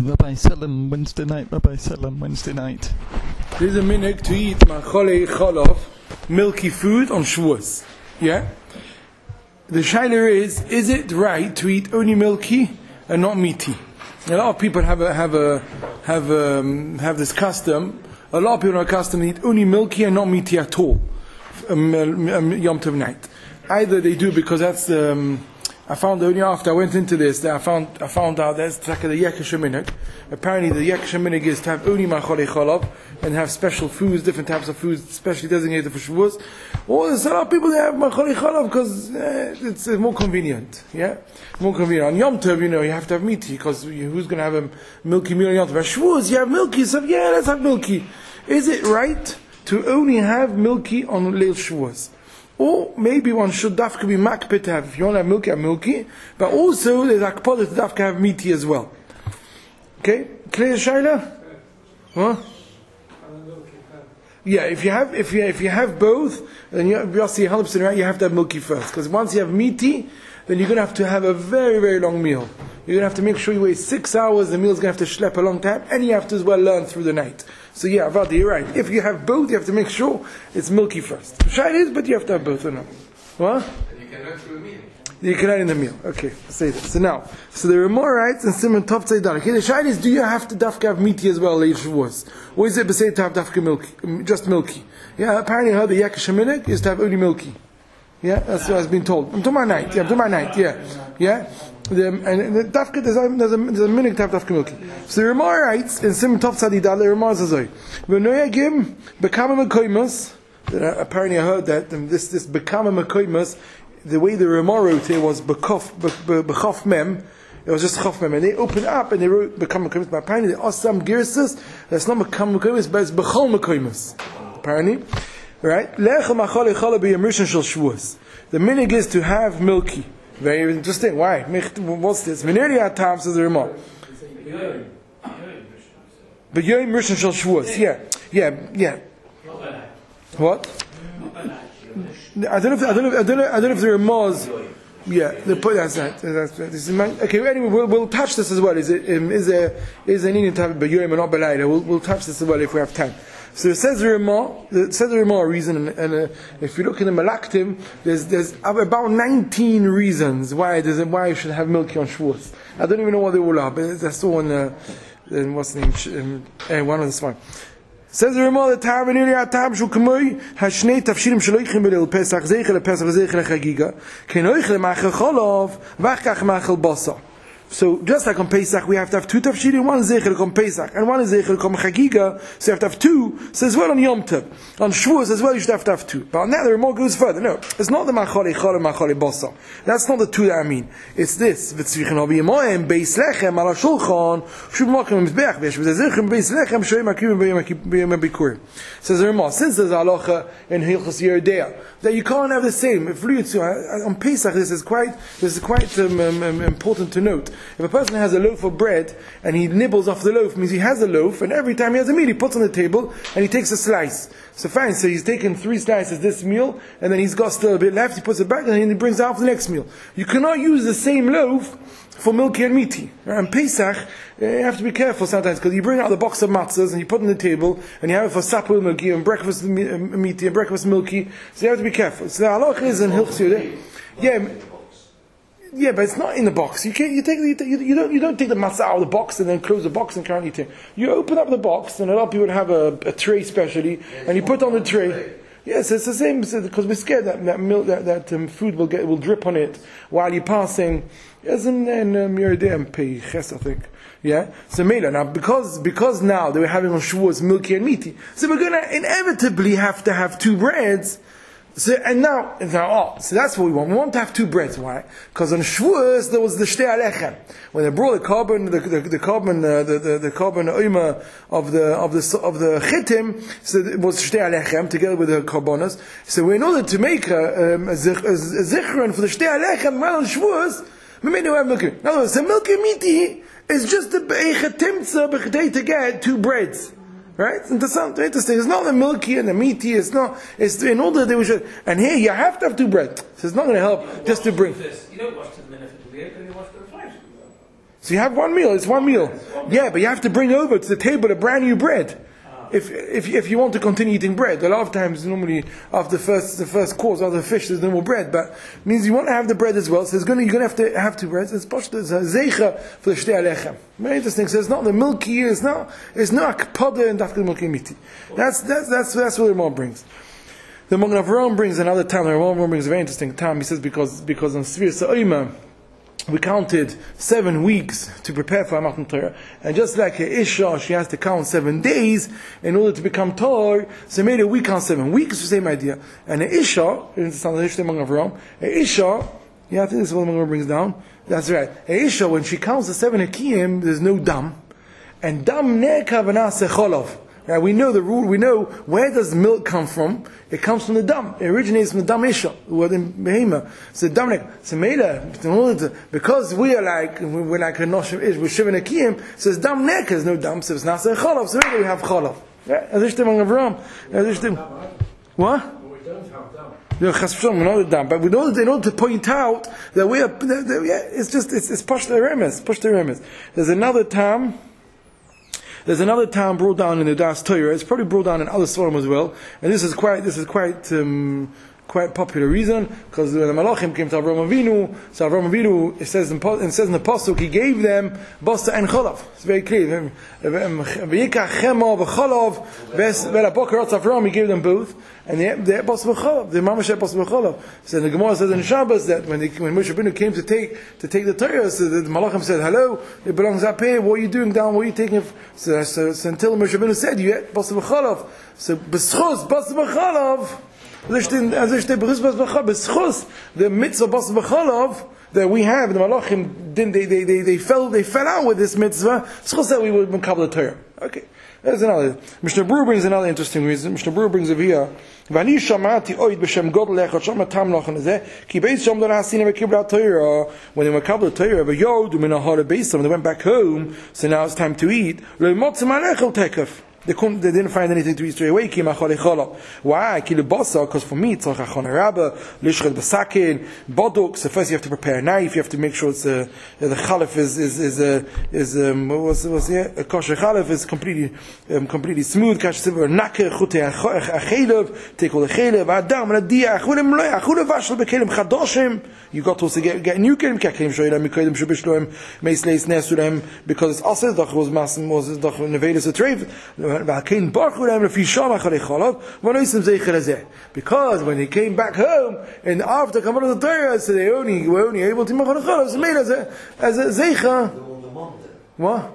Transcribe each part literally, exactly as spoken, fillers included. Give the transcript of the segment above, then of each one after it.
Rabbi Selim, Wednesday night, Rabbi Selim, Wednesday night. There's a minhag to eat macholei chalav, milky food on Shavuos. Yeah? The shaila is, is it right to eat only milky and not meaty? A lot of people have a, have a, have um, have this custom. A lot of people are accustomed to eat only milky and not meaty at all. Um, um, Yom Tov night. Either they do because that's um, I found only after I went into this that I found I found out that's like the Yekesh minhag. Apparently the Yekesh minhag is to have only macholei chalav and have special foods, different types of foods, especially designated for Shavuos. Or there's a lot of people that have macholei chalav because uh, it's uh, more convenient. Yeah, more convenient. On Yom Tov, you know, you have to have meaty because who's going to have a milky meal on Yom Tov? At Shavuos, you have milky, so yeah, let's have milky. Is it right to only have milky on Leil Shavuos? Or maybe one should dafka be makpid to have, if you want to have milky, have milky, but also there's akpod to dafka have meaty as well. Okay? Clear, Shaila? Huh? Yeah, if you have if you if you have both, then you you'll see one hundred percent right, you have to have milky first. Because once you have meaty, then you're going to have to have a very, very long meal. You're going to have to make sure you wait six hours, the meal's going to have to schlep a long time, and you have to as well learn through the night. So yeah, Avadi, you're right. If you have both, you have to make sure it's milky first. Shai it is, but you have to have both or not. What? And you can learn through a meal. You can learn in the meal. Okay, say that. So now, so there are more rights in Simon Tov Tzeidan. Okay, the Shai is, do you have to dafka have meaty as well, Leil Shavuos? Or is it besed to have dafka milky, just milky? Yeah, apparently I heard the Yekesh minhag is to have only milky. Yeah, that's what I've been told. I'm talking about night. Yeah, I'm talking about night. Yeah, yeah. The, and the dafka, there's a there's a, there's a minhag to have dafka milky. So the Ramah writes in Simon Tov Tzeidan, the Ramah says, "V'noyagim bekama mekoimus." Apparently, I heard that and this this bekama mekoimus. The way the Ramah wrote it was bekof bechof mem. It was just chof mem, and they opened up and they wrote bekama mekoimus. But apparently, there are some girsas that's not bekama mekoimus, but it's bechol mekoimus. Apparently. Right? The minhag is to have milky. Very interesting. Why? What's this? Mineri atam says the Ramah. But Yom Rishon Shel Shavuos. Yeah, yeah, yeah. What? I don't know. If, I don't know. If, I don't know. I don't know if the Ramah's. Yeah, the point. That's right. That's right. This is my, okay. Anyway, we'll, we'll touch this as well. Is it? Um, is there? Is an Indian type of Yom and not Belayla? We'll we'll touch this as well if we have time. So it says the Ramah, it says the Ramah reason, and, and uh, if you look in the Malaktim, there's there's about nineteen reasons why there's why you should have milky on Shavuos. I don't even know what they all are, but that's the one. Uh, what's the name? Um, one of the smart. Says the Ramah, the Tar v'niri atam shu k'moi hashnei tafshirim shaloichim b'leil Pesach zeichel Pesach zeichel Chagiga kenoichel ma'achel cholov v'achkach ma'achel basa. So just like on Pesach, we have to have two tafshirim, one is zeichel on Pesach, and one is zeichel on Chagiga, so you have to have two, so as well on Yom Tov. On Shavuos as well, you should have to have two. But on that, the Ramah goes further. No, it's not the macholei chalav, macholei basa. That's not the two that I mean. It's this, v'tzvichen hobi yemoyim, beis lechem, ala shulchan, shub makim mizbeach, v'yesh v'zeichel beis lechem, shoyim akivim b'yom bikurim. Says the Ramah, since there's halacha in Hilchos Yeridea, that you can't have the same. If on Pesach, this is quite, this is quite um, um, important to note. If a person has a loaf of bread and he nibbles off the loaf, means he has a loaf, and every time he has a meal, he puts on the table and he takes a slice. So fine, so he's taken three slices this meal, and then he's got still a bit left, he puts it back, and then he brings it out for the next meal. You cannot use the same loaf for milky and meaty. And Pesach, you have to be careful sometimes, because you bring out the box of matzahs and you put it on the table, and you have it for supper milky, and breakfast meaty, and breakfast milky, so you have to be careful. So the halach is in Hilchos Yeridea. Yeah. Yeah, but it's not in the box. You can't. You take. You, take, you, you don't. You don't take the matzah out of the box and then close the box and carry it in. You open up the box, and a lot of people have a, a tray, specially, and you put on the tray. Yes, it's the same because we're scared that that milk, that, that um, food will get will drip on it while you're passing. Isn't in Yeridea Peiches, I think. Yeah. So Mela now because because now they were having on Shavuos milky and meaty, so we're gonna inevitably have to have two breads. So, and now, now, oh, so that's what we want. We want to have two breads. Why? Because on Shavuos there was the Shtei Alechem. When they brought the carbon, the, the, the carbon, uh, the, the, the carbon oima of the of the of the chitim, so it was Shtei Alechem together with the carbonas. So in order to make a, um, a, zich, a, a zichron for the Shtei Alechem right on Shavuos, we made no have milky. In other words, the milky meaty is just a bechetimtza to get two breads. Right? Interesting. Interesting. It's not the milky and the meaty. It's not. It's in order that we should. And here you have to have two bread. So it's not going to help just to bring. You don't wash to the minute to the because you wash to the flesh. So you have one meal, it's one meal. Yeah, but you have to bring over to the table a brand new bread. If if if you want to continue eating bread, a lot of times normally after the first the first course after the fish there's no more bread, but it means you want to have the bread as well. So it's going to, you're going to have to have two breads. It's pashta, it's a zeicha for the shtei alechem. Very interesting. So it's not the milky, it's not it's not kpada and dafka milky miti. That's that's that's that's what the Ramon brings. The Magen Avraham brings another time. The Ramon brings a very interesting time. He says because because on Svir Sa'ima we counted seven weeks to prepare for a Matan Torah, and just like a Isha, she has to count seven days in order to become Torah. So made a week count seven weeks. The same idea. And a Isha, it's the Magen Avraham. A Isha, yeah, I think this is what the Magen Avraham brings down. That's right. A Isha, when she counts the seven Hakiyim, there's no dam, and dam ne'ka v'naseh cholov. Right, we know the rule. We know where does milk come from. It comes from the dam. It originates from the dam isha, the word in behema. So dam, so mela, because we are like we're like a noshim ish, we're shivin akiyim. So it's dam nek. There's no dam. So it's nasa chalav. So we have chalav. Right? As ishtem on Avram. As ishtem. What? We don't have dam. No, chas v'shalom, we're not a dam. But we know in order to point out that we are. That, that, yeah, it's just it's it's push the remes, push the remes. There's another time. There's another time brought down in the Das Torah. It's probably brought down in other Svarim as well, and this is quite this is quite um, quite popular reason because when the Malachim came to Avraham Avinu, so Avraham Avinu it says in, it says in the pasuk he gave them basta and cholav. It's very clear. V'yikach chema v'cholav v'labokar Avraham he gave them both, and they they basta v'cholav. The mamash basta v'cholav. So the Gemara says in Shabbos that when they, when Moshe Rabbeinu came to take to take the Torah, so the Malachim said, "Hello, it belongs up here. What are you doing down? What are you taking?" So, so, so until Moshe Rabbeinu said, "You had basta v'cholav." So b'schus basta v'cholav. The mitzvah bas b'chalav that we have, the malachim, then they, they, they, they fell they fell out with this mitzvah. Schus that we would makabel the Torah. Okay, there's another. Mishnah Berurah brings another interesting reason. Mishnah Berurah brings over here. V'ani shamati oid b'shem godel echad shama tam lachan zeh ki beis sham don hasin v'kibla Torah. When they makabel the Torah, v'yod u'min ahara beisam, when they went back home, so now it's time to eat. Lo motzim alechel tekef. They couldn't, they didn't find anything to eat straight away. Why? Because for meat, so first you have to prepare a knife. You have to make sure it's a, the chalif is is is a is um what's what's here a kosher chalif is completely um, completely smooth. Take all the chalev, adam and diach. You got to also get get new kelim kelim shoyim mikodim shubishloim meisleis nesurim because it's also the was mas was the nevelis a treif. Because when he came back home and after Kabbalah of the Torah, so they only were only able to make a challah, so made as a as a zeicha. What?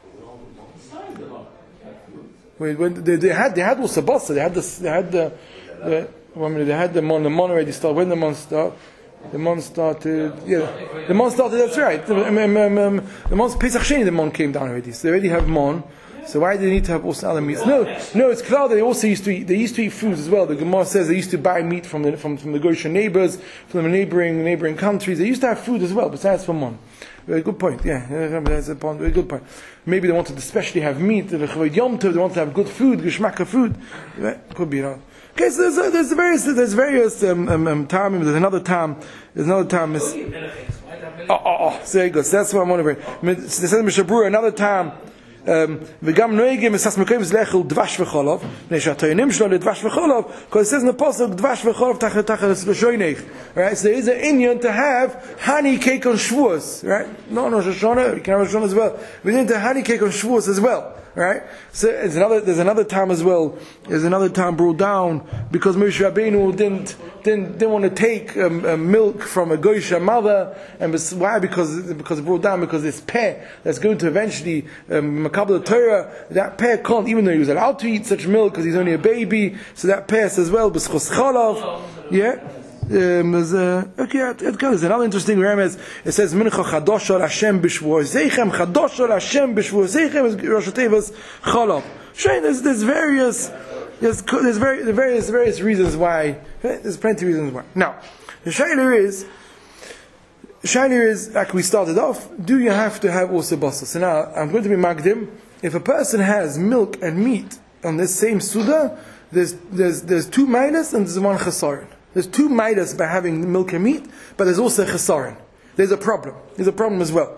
Wait, when they, they had they had also basa, they had the they had the, the one minute they had the mon the mon already started. When the mon started, the mon started. Yeah, the mon started. That's right. The, um, um, um, the mon Pesach Sheni, the mon came down already. So they already have mon. So why do they need to have also other meats? No, no, it's clear that they also used to eat. They used to eat foods as well. The Gemara says they used to buy meat from the from, from the Goshen neighbors, from the neighboring neighboring countries. They used to have food as well, besides from one. Very good point. Yeah, that's a point. Very good point. Maybe they wanted to especially have meat. The Chavod Yom Tov, they wanted to have good food, geschmack of food. Could be, you know. Okay, so there's, uh, there's various there's various um, um, um, time. There's another time. There's another time. Oh, oh, oh. So there you go. So that's what I'm wondering. This is Mishnah Berurah. Another time. V'gam noegim esas mekoyim zlechel dvash v'cholov neishatoyinim shlo ledvash v'cholov because it says in the pasuk dvash v'cholov tachel tachel l'shoynech. Right, so there is an inyan to have honey cake on Shavuos. Right, no, no, Rosh Hashanah, you can have Rosh Hashanah as well. We need the honey cake on Shavuos as well. Right, so it's another. There's another time as well. There's another time brought down because Moshe Rabbeinu didn't didn't didn't want to take um, uh, milk from a Goysha mother, and why? Because because it brought down because this peh that's going to eventually um, makabel the Torah. That peh can't, even though he was allowed to eat such milk because he's only a baby. So that peh says well, b'schos chalav, yeah. Um, there's, uh, okay, there's another interesting remez. It says Mincha Chadosh al Hashem b'Shvuos Zeichem. Chadosh al Hashem b'Shvuos Zeichem is Rosh Hashanah's Chalav. Shane, there's there's various there's there's very there's various various reasons why. There's plenty of reasons why. Now, the shayla is shayla is like we started off. Do you have to have also basa? So now I'm going to be magdim. If a person has milk and meat on this same suda, there's there's there's two minus and there's one chesaron. There's two midas by having milk and meat, but there's also a chesaron. There's a problem. There's a problem as well.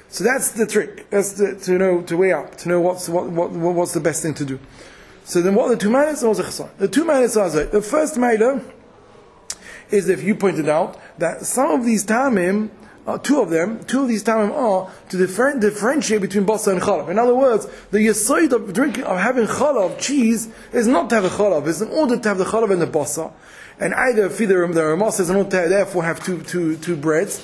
So that's the trick. That's the, to know, to weigh up, to know what's, what, what, what's the best thing to do. So then what are the two mailas and what's the chassan? The two mailas are, the first maila is, if you pointed out, that some of these tamim, uh, two of them, two of these tamim are to different, differentiate between basa and chalav. In other words, the yesod of drinking, of having chalav, cheese, is not to have a chalav, it's in order to have the chalav and the basa. And either feeder the Ramah says, and therefore have two, two, two breads,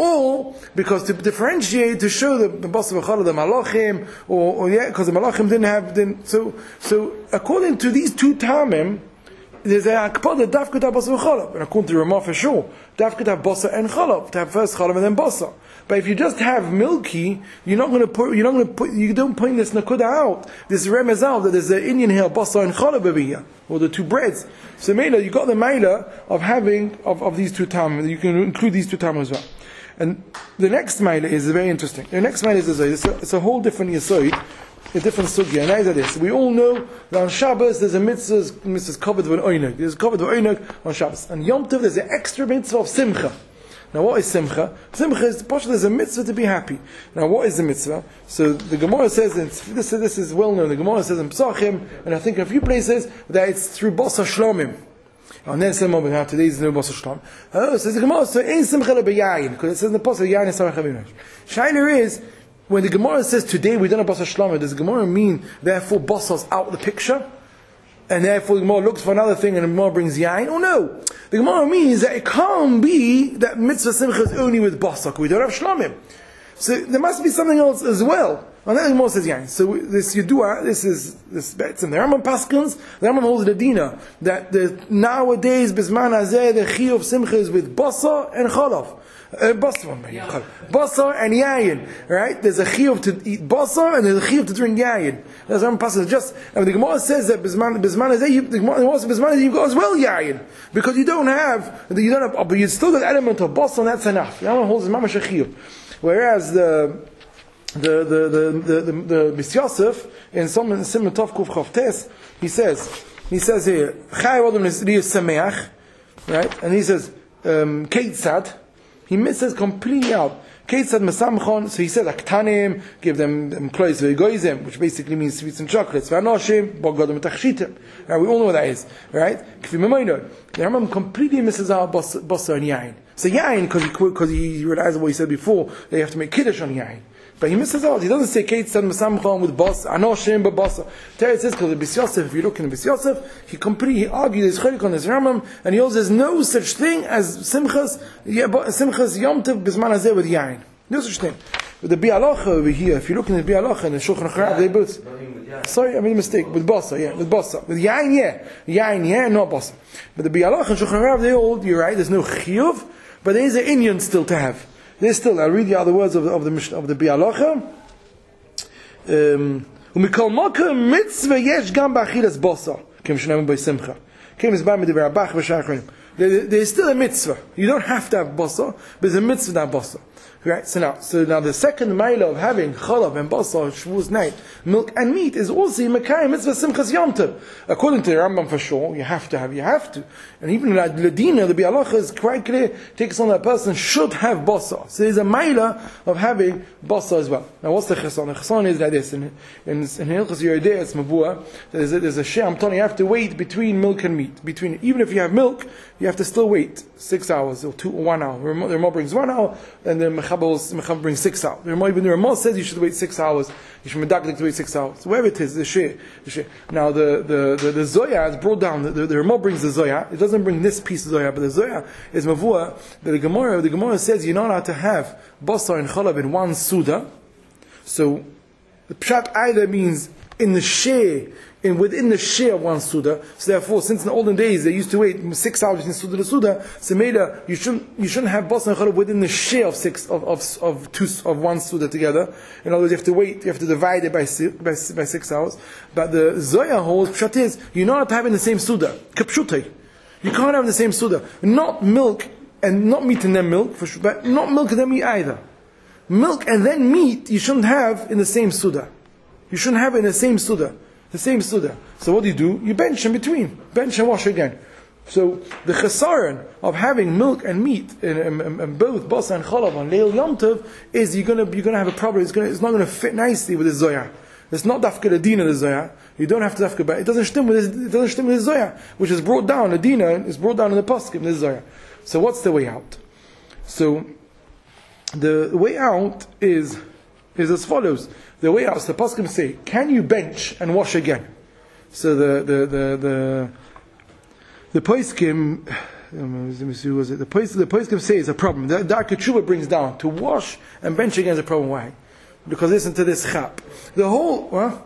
or because to differentiate, to show the the basa v'challah, the malachim, or, or yeah, because the malachim didn't have, didn't, so, so according to these two tamim, there's a akpada dafka to have basa v'challah, and according to Ramah for sure, dafka to have basa and challah, to have first challah and then basa. But if you just have milky, you're not going to put, you're not going to put, you don't point this nakuda out, this remez out that there's an Indian here basa and challah over here, or the two breads. So Mela, you got the Mela of having of, of these two tamim. You can include these two tamim as well. And the next Mela is very interesting. The next Mela is a, it's, a, it's a whole different yesod, a different sugya. And that is this: we all know that on Shabbos there's a mitzvah, mitzvah covered with oineg. There's covered with oineg on Shabbos. And Yom Tov there's an extra mitzvah of simcha. Now, what is simcha? Simcha is there's a mitzvah to be happy. Now, what is the mitzvah? So the Gemara says, and this, this is well known. The Gemara says in Pesachim, and I think in a few places that it's through basa shlomim. And then some of them today is no basa shlom. Oh, says the Gemara, so ain't simcha lebeyayin, because it says in the pasuk yayin is samach havinash. Shainer is when the Gemara says today we don't have basa shlomim. Does the Gemara mean therefore basa's out the picture? And therefore the Gemara looks for another thing and the Gemara brings yain? Oh no! The Gemara means that it can't be that mitzvah simcha is only with basak. We don't have shlomim. So there must be something else as well. And then the Gemara says yain. So this yudua, this is this betzim. The Rambam paskins, the Rambam holds the dina that the nowadays bisman hazeh the chi of simcha is with basa and chalav. Uh, basa, basa and yayin, right? There's a chiyuv to eat basa and there's a chiyuv to drink yayin. That's one passage. Just and the Gemara says that bisman bisman is the Gemara says bisman you go as well yayin because you don't have you don't have but you still got the element of basa and that's enough. The Gemara holds mamash chiyuv, whereas the the the the the the, the Bis Yosef in some in Simon Tov Kuf Chavtes he says he says here Chay Odom Nisriyus Sameach, right? And he says um, Keitzad. He misses completely out. Kate said Mesamchon, so he said Aktanim, give them, them clothes ve'egoizim, which basically means sweets and chocolates. Ve'anoshim, bogodom tachshitim. Right, we all know what that is, right? Kfi memoino. The Rambam completely misses out basa and yain. So yain, because he, because he realized what he said before, they have to make kiddush on yain. But he misses out. He doesn't say Kate said Mesamchon with basa, anoshim, but basa. There it says, because the Bis Yosef, if you look in the Bis Yosef, he completely, he argued his chelik on his Rambam, and he holds there's no such thing as simchas, simchas yom tov bisman hazeh with yain. No such thing. With the Bialacha over here, if you look in the Bialacha and the Shulchan Aruch, they both, sorry, I made a mistake, with basa, yeah, with basa. With yain, yeah. Yain, yeah, not basa. But the Bialacha and Shulchan Aruch, they hold, you're right, there's no chiyuv, but there is an Indian still to have. There's still, I'll read the other words of the, of the, of the Bialacha. Um, Umikol Moka mitzvah yesh gam ba'achilas basa. Kem shenamim by simcha. Kem is ba medivar abach v'shar achronim. There's still a mitzvah. You don't have to have basa, but there's a mitzvah to have basa. Right? So now, so now the second mile of having chalav and basa, Shavuos night, milk and meat is also Mekayim mitzvah simchas yom tov. According to the Rambam for sure, you have to have, you have to. And even like Ladina, the Bialacha is quite clear, takes on that person should have basa. So there's a mile of having basa as well. Now what's the chesan? The chesan is like this. In in in Hilchos Yeridei, it's mavua. There's a, there's a share, I'm telling you, you have to wait between milk and meat. Between even if you have milk, you have to still wait six hours or two or one hour. The Ramah brings one hour, and then Mechabel brings six hours. The Ramah, even the Ramah says you should wait six hours. You should medaklik to wait six hours. Wherever it is, the share, the share. Now the the the, the Zoya is brought down. The, the, the Ramah brings the Zoya. It doesn't bring this piece of Zoya, but the Zoya is mavua. That the Gemara, the Gemara says you're not allowed to have basar and chalav in one suda. So the pshat either means in the share. In within the share of one suda, so therefore, since in the olden days they used to wait six hours between suda to suda, so meda you shouldn't you shouldn't have basa and chalav within the share of six of of of two of one suda together. In other words, you have to wait, you have to divide it by six, by, by six hours. But the Zoya holds pshat is you're not having the same suda. Kapshutay, you can't have the same suda. Not milk and not meat and then milk, for sure, but not milk and then meat either. Milk and then meat you shouldn't have in the same suda. You shouldn't have it in the same suda. The same suda. So what do you do? You bench in between. Bench and wash again. So the chesaron of having milk and meat in, in, in, in both basa and chalav on Leil Yom Tov is you're gonna you're gonna have a problem. It's gonna it's not gonna fit nicely with the zoya. It's not dafka the dina the zoya. You don't have to dafka, but it doesn't stem with this, it doesn't stem with the zoya, which is brought down. The dina is brought down in the pasuk the zoya. So what's the way out? So the way out is is as follows. The way out, so the pasuk say, can you bench and wash again? So the the the the the poskim, let me see, was it the poskim? The poskim say is a problem. The Dark Tshuva brings down to wash and bench again is a problem. Why? Because listen to this chap. The whole, what?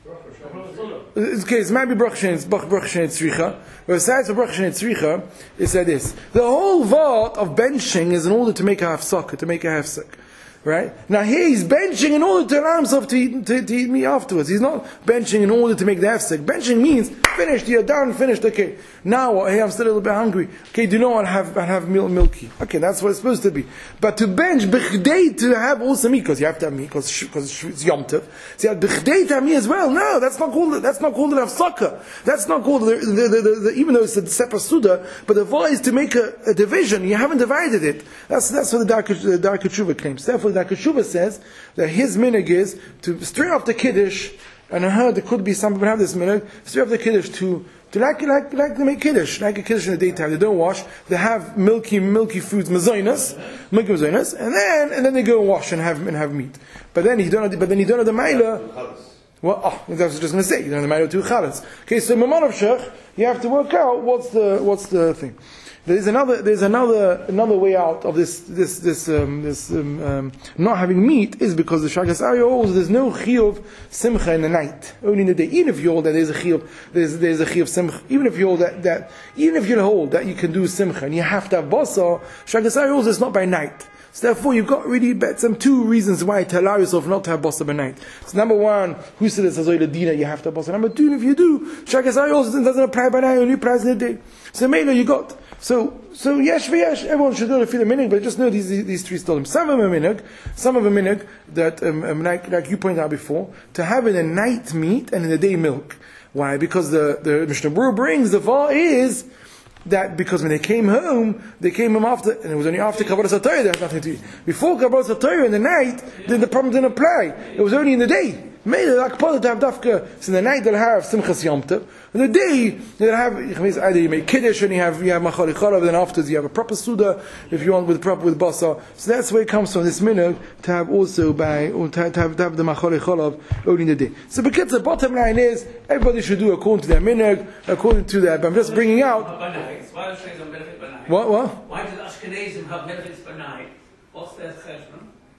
Okay, it's maybe brach shein tzricha. But besides the brach shein tzricha, it said this: the whole vart of benching is in order to make a hafsaka, to make a hafsak. Right? Now here he's benching in order to allow himself to eat, to, to eat meat afterwards. He's not benching in order to make the hefsek. Benching means finished, you're done, finished, okay. Now, hey, I'm still a little bit hungry. Okay, do you know what? I have, I have milk, milky. Okay, that's what it's supposed to be. But to bench, b'chdei to have also meat, because you have to have meat, because it's Yom Tov. So you have b'chdei to have meat as well. No, that's not called, that's not called an hafsaka. That's not called, the, the, the, the, the, even though it's a separate suda, but the voice is to make a, a division. You haven't divided it. That's, that's what the Dark, the Dark Tshuva claims. Therefore, the Dark Tshuva says that his minig is to straight off the kiddush, and I heard there could be some people have this minig, straight off the kiddush to to like like like to make kiddush, like a kiddush in the daytime. They don't wash. They have milky milky foods, mazoinas, milky mazoinas, and then and then they go and wash and have and have meat. But then you don't. Have, but then you don't have the maila. Well, oh, that's what I was just going to say. You don't have the maila to chalas. Okay, so mamon of shech, you have to work out what's the what's the thing. There's another. There's another another way out of this. This this um, this um, um, not having meat is because the shagas ayo holds there's no chiyuv simcha in the night, only in the day. Even if you hold that there's a chiyuv, there's there's a chiyuv simcha. Even if you hold that that even if you hold that you can do simcha and you have to have basa, shagas ayo holds it's not by night. So therefore, you've got really some two reasons why to allow yourself not to have basa by night. So number one, who said it's a dina you have to have basa. Number two, if you do, shagas ayo holds it doesn't apply by night, only applies in the day. So mainly you got. So, so yesh v'yesh, everyone should know the feel minig, but just know these these three stories. Some of them are minig, some of them minig that, um, um, like, like you pointed out before, to have in the night meat and in the day milk. Why? Because the, the Mishnah Berurah brings, the var is that because when they came home, they came home after, and it was only after Kabbalah Satayah, they had nothing to eat. Before Kabbalah Satayah in the night, then the problem didn't apply. It was only in the day. Made it like part of have dafka. So in the night they'll have simchas Yom Tov. In the day they'll have either you make kiddush and you have you have machali chalav. Then afterwards you have a proper suda if you want with proper with basa. So that's where it comes from this minhag to have also by or to, to, have, to have the machali chalav only in the day. So because the bottom line is everybody should do according to their minhag, according to that. But I'm just bringing out. What what? Why do the Ashkenazim have benefits per night? What's their cheshbon?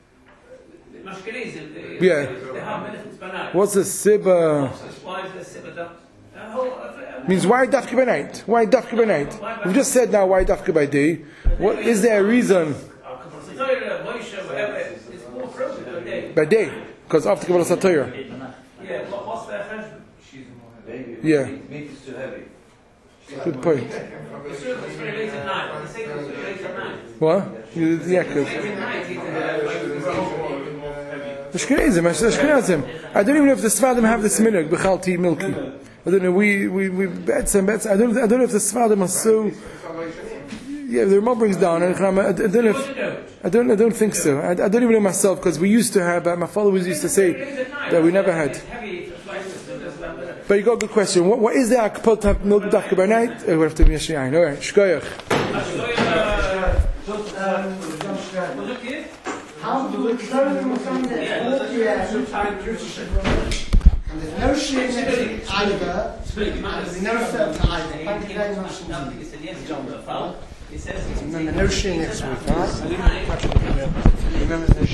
They, yeah. They have benefits by night. What's the sibba? Why is the sibba dafka? Means why dafka by night? Why dafka by night? We've just said now why dafka by day. What is there a reason? By day, because after Kabbalah Satayah. Yeah. What's their cheshbon? Yeah. Meat is too heavy. Good point. The circle is very late at night. The sacred is very late at night. What? Yeah, good. Ashkenazim, Ashkenazim. I don't even know if the Sfadim have this minhag, b'chalti milky. I don't know. We we we bets and bets. I don't I don't know if the Sfadim are so. Yeah, the Ramah brings down. I don't know. If, I don't. I don't think so. I, I don't even know myself because we used to have. Uh, my father was used to say that we never had. But you got a good question. What, what is the akpot to have milk dafka by night? Uh, we have to be yashayin. All right, shkoyach. How do we close them from the and there's no sheen either, there's no serve to either. And then the no sheen next week, right? Remember